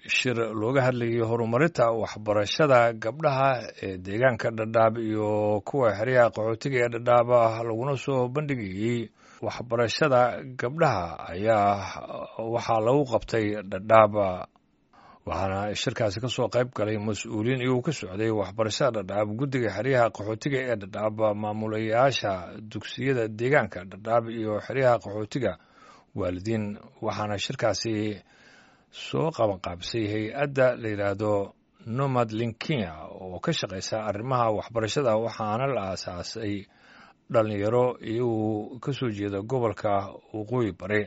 shir looga hadlayay horumarinta waxbarashada gabdhaha ee deegaanka Dhadhaab iyo kuwa xeryaha qaxootiga ee Dhadhaab laguna soo bandhigayay waxbarashada gabdhaha ayaa waxaa lagu qabtay Dhadhaab waxaana shirkaasi ka soo qayb galay mas'uuliin iyagoo ka socday waxbarashada Dhadhaab guddiga xeryaha qaxootiga ee Dhadhaab maamulayaasha dugsiyada deegaanka Dhadhaab iyo xeryaha qaxootiga waalidiin waxaana shirkaasi soo qabanqaabisay hay-adda la yidhaahdo Nomad Link Kenya oo ka shaqaysa arrimaha waxbarashada waxaana la aasaasay dhalinyaro iyagoo ka soo jeeda gobolka waqooyi bari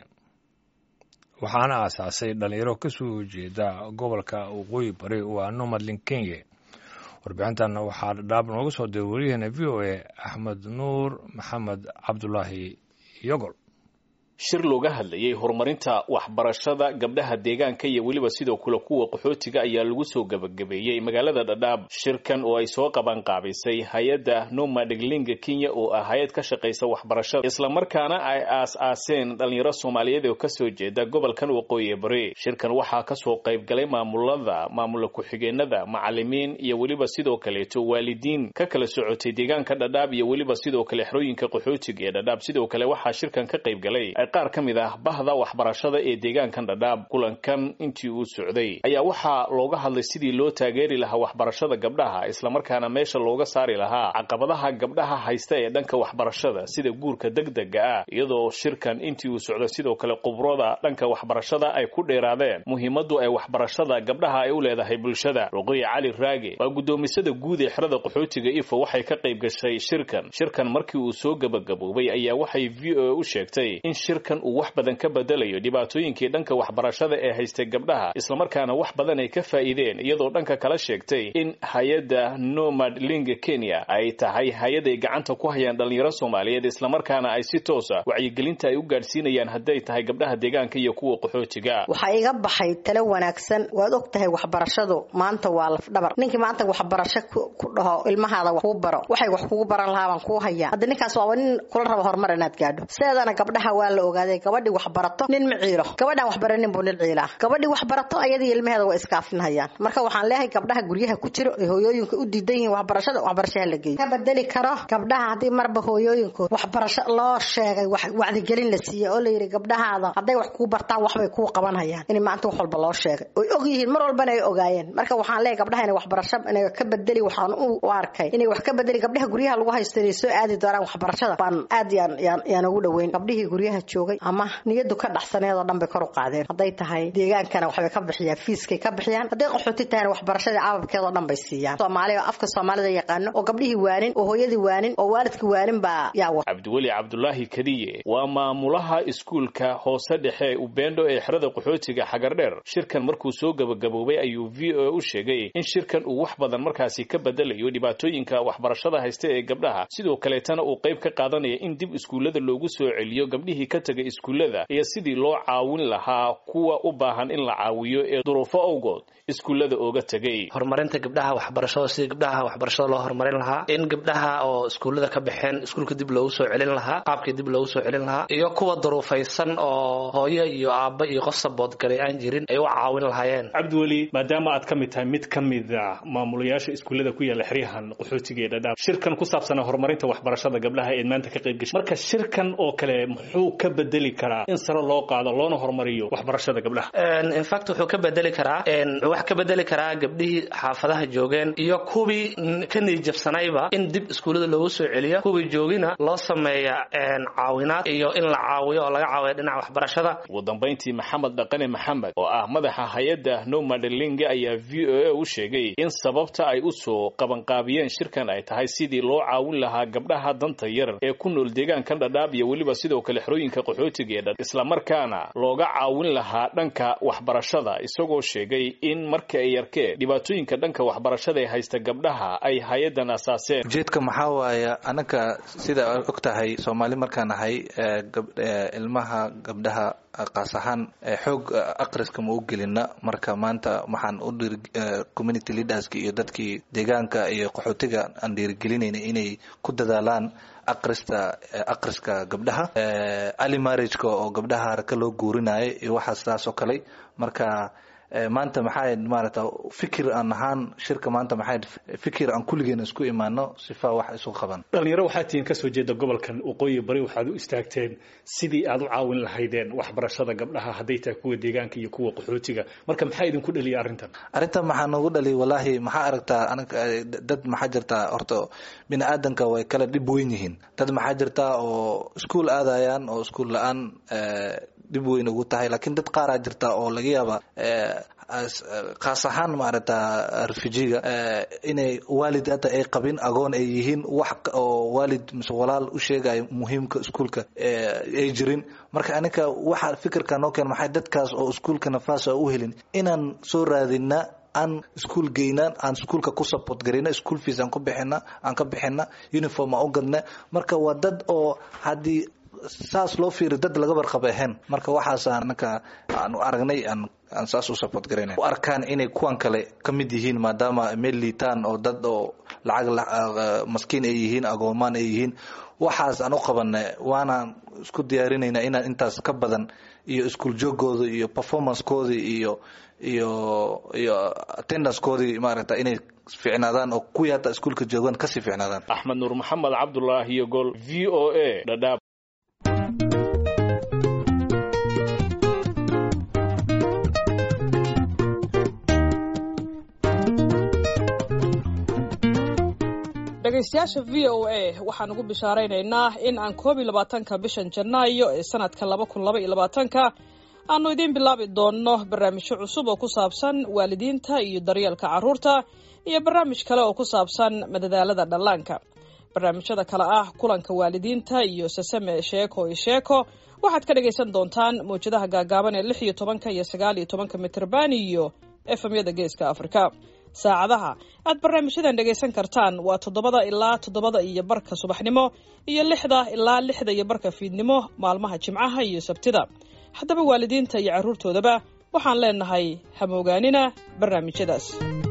waxaana aasaasay dhalinyaro ka soo jeeda gobolka waqooyi bari waa Nomad Link Kenya warbixintan waxaa Dhadhaab nooga soo diray wariyaheena VOA Axmed Nuur Maxamed Cabdulaahi Yogol shir looga hadlayay horumarinta waxbarashada gabdhaha deegaanka iyo waliba sidoo kale kuwa qaxootiga ayaa lagu soo gabagabeeyay magaalada Dhadhaab shirkan oo ay soo qaban qaabisay hay'adda Nomad Link Kenya oo ah hay'ad ka shaqeysa waxbarashada isla markaana ay aas-aaseen dhalinyaro Soomaaliyeed oo ka soo jeeda gobolkan waqooyi bari shirkan waxaa ka soo qayb galay maamul ku-xigeenada macallimiin iyo waliba sidoo kale waalidiin ka kala socotay deegaanka Dhadhaab iyo waliba sidoo kale xerooyinka qaxootiga ee Dhadhaab sidoo kale waxaa shirkan ka qayb galay qaar ka mid ah bahda waxbarashada ee deegaankan Dhadhaab kulankan intii uu socday ayaa waxaa looga hadlay sidii loo taageeri lahaa waxbarashada gabdhaha isla markaana meesha looga saari lahaa caqabadaha gabdhaha haysta ee dhanka waxbarashada sida guurka degdega ah iyadoo shirkan intii uu socday sidoo kale khibrada dhanka waxbarashada ay ku dheeraadeen muhiimadu ay waxbarashada gabdhaha ay u leedahay bulshada Ruqayya Cali Raage waa gudoomisada guud ee xerada qaxootiga Ifo waxay ka qayb gashay shirkan markii uu soo gabagaboobay ayaa waxay VOA u sheegtay in kan uu wax badan ka bedelayo dhibaatooyinkii dhanka waxbarashada ee haystay gabdhaha isla markaana wax badan ay ka faa'iideen iyadoo dhanka kala sheegtay in hay'adda Nomad Link Kenya ay tahay hay'ad ay gacanta ku hayaan dhalinyaro Soomaaliyeed isla markaana ay si toos ah wacyigelinta ay u gaarsiinayaan haday tahay gabdhaha deegaanka iyo kuwa qaxootiga waxa iga baxay talo wanaagsan waad ogtahay waxbarashadu maanta waa laf dhabar ninkii maanta waxbarasho ku dhaho ilmahaada wax ku baro waxay wax kugu baran lahaabaan ku hayaa hadda ninkaas waa nin kula rabo horumar inaad gaadho seedana gabdhaha waa la ogaaday gabadhi wax barato nin maciiro gabadhan wax baranin buu nin ciila gabadhi wax barato ayadii ilmaheeda waa iskaafinayaan marka waxaan leeyahay gabdhaha guryaha ku jiro ee hooyooyinka u diidan yihiin waxbarashada la geeyo ka bedeli karo gabdhaha hadii marba hooyooyinku waxbarasho loo sheegay wacdi gelin la siiyay oo la yiri gabdhahaada haday wax ku bartaan wax bay ku qabanayaan in maanta wax walba loo sheegay oo og yihiin mar walba ay ogaayeen marka waxaan leeyahay gabdhaha inay waxbarasho inay ka bedeli waxaan u arkay inay wax ka bedeli gabdhaha guryaha lagu haystay soo aadi doonaan waxbarashada baan aad yaan ugu dhaweyn gabdhihii guryaha joogay ama niyadu ka dhaxsaneedo dhanbe kor u qaadeen haday tahay deegaankana waxay ka bixiyaan fiiskay ka bixiyaan haday qaxooti tahay waxbarashada caababkeeda dhanbe siiyaan Soomaaliya afka Soomaalida yaqaan oo gabdhihii waanin oo hooyadii waanin oo waalidkii waanin baa yaa war Abdiwali Cabdulaahi Kadiye waa maamulaha iskuulka hoose dhexe u beendo ee xerada qaxootiga Xagardheer shirkan markuu soo gabagaboobay ayuu VOA u sheegay in shirkan uu wax badan markaasi ka bedelayo dhibaatooyinka waxbarashada haysta ee gabdhaha sidoo kale tan uu qayb ka qaadanaya in dib iskuulada loogu soo celiyo gabdhihii ka tagay iskuulada iyo sidii loo caawin lahaa kuwa u baahan in la caawiyo ee duruufo awgood iskuulada ooga tagay horumarinta gabdhaha waxbarashada sidii gabdhaha waxbarashada loo horumarin lahaa in gabdhaha oo iskuulada ka baxeen iskuulka dib loogu soo celin lahaa qaabkii dib loogu soo celin lahaa iyo kuwa duruufaysan oo hooyo iyo aabba iyo qof sabood galay aan jirin ay u caawin lahaayeen Cabdiwali maadaama aad ka mid tahay mid ka mid ah maamulayaasha iskuulada ku yaala xeryahan qaxootiga ee Dhadhaab shirkan ku saabsan horumarinta waxbarashada gabdhaha ee maanta ka qayb gashay marka shirkan oo kale muxuu ka bedeli karaa in sare loo qaado loona horumariyo waxbarashada gabdhaha in fact wuxuu ka bedeli karaa gabdhihii xaafadaha joogeen iyo kuwii ka niyadjabsanayba in dib iskuulada loogu soo celiyo kuwii joogina loo sameeyo caawinaad iyo in la caawiyo oo laga caawiyo dhinaca waxbarashada ugu dambeyntii Maxamed Dhaqane Maxamed oo ah madaxa hay'adda Nomad Link ayaa VOA u sheegay in sababta ay u soo qabanqaabiyeen shirkan ay tahay sidii loo caawin lahaa gabdhaha danta yar ee ku nool deegaankan Dhadhaab iyo waliba sidoo kale xerooyinka qaxootiga ee Dhadhaab isla markaana looga caawin lahaa dhanka waxbarashada isagoo sheegay in marka ay yarkeen dhibaatooyinka dhanka waxbarashada ee haysta gabdhaha ay hay'adan asaaseen jeedka maxaa waaye anaka sida ogtahay Soomaali markaan ahay ilmaha gabdhaha qaas ahaan xoog aqriska ma u gelina marka maanta waxaan u community leaders iyo dadkii deegaanka iyo qaxootiga aan dhiirigelinayna inay ku dadaalaan aqriska gabdhaha early marriage oo gabdhaha haraka loo guurinayo iyo waxa sidaas oo kale marka maanta maxay maarata fikir aan ahaan shirka maanta maxay fikir aan kulligeena isku imaano sifa wax isu qaban dhalinyaro waxaad tihiin ka soo jeeda gobolkan waqooyi bari waxaad u istaagteen sidii aad u caawin lahaydeen waxbarashada gabdhaha hadday tahay kuwa deegaanka iyo kuwa qaxootiga marka maxaa idinku dhaliyay arrintan maxaa nagu dhaliyay wallahi maxaa aragtaa dad maxaa jirta horta bini aadanka way kala dhib weyn yihiin dad maxaa jirta oo iskuul aadayaan oo iskuul la'aan dib weyn ugu tahay laakiin dad qaar jirta oo laga yaaba qaas ahaan maarata refujiga inay waalid hata ay qabin agoon ay yihiin wax oo waalid mise walaal u sheegay muhiimka iskuulka ay jirin marka aniga waxa fikirka noo keen maxay dadkaas oo iskuulka nafaas u helin inaan soo raadina aan iskuul geynaan aan iskuulka ku support gareyna school fees aan ka bixina uniform aan u gadna marka waa dad oo hadii saas loo fiiro dad laga warqab ahayn marka waxaas anaka aan aragnay aan saas u support gareynay u arkaan inay kuwan kale kamid yihiin maadaama meel liitaan oo dad oo lacag maskiin ay yihiin agoomaan ay yihiin waxaas aan u qabanay waana isku diyaarinayna inaan intaas ka badan iyo iskuul joogooda iyo performance kooda iyo attendance koodi maaragta inay fiicnaadaan oo kuwii hata iskuulka joogaan kasii fiicnaadaan axmed nuur maxamed cabdullaahi iyo gol VOA Dhadhaab dhegaystayaasha VOA waxaan ugu bishaaraynaynaa in aan 22 bishan Janaayo ee sanadka 2022 aanu idin bilaabi doonno barnaamijyo cusub oo ku saabsan waalidiinta iyo daryeelka carruurta iyo barnaamij kale oo ku saabsan madadaalada dhallaanka. barnaamijyada kale ah kulanka waalidiinta iyo sasame sheeko waxaad ka dhagaysan doontaan mowjadaha gaagaaban ee 16 iyo 19 mitrban iyo FM-yada Geeska Afrika. saacadaha aad barnaamijyadan dhagaysan kartaan waa 7 ilaa 7 iyo barka subaxnimo iyo 6 ilaa 6 iyo barka fiidnimo maalmaha Jimcaha iyo Sabtida. haddaba waalidiinta iyo carruurtoodaba waxaan leenahay hamoogaanina barnaamijyadaas.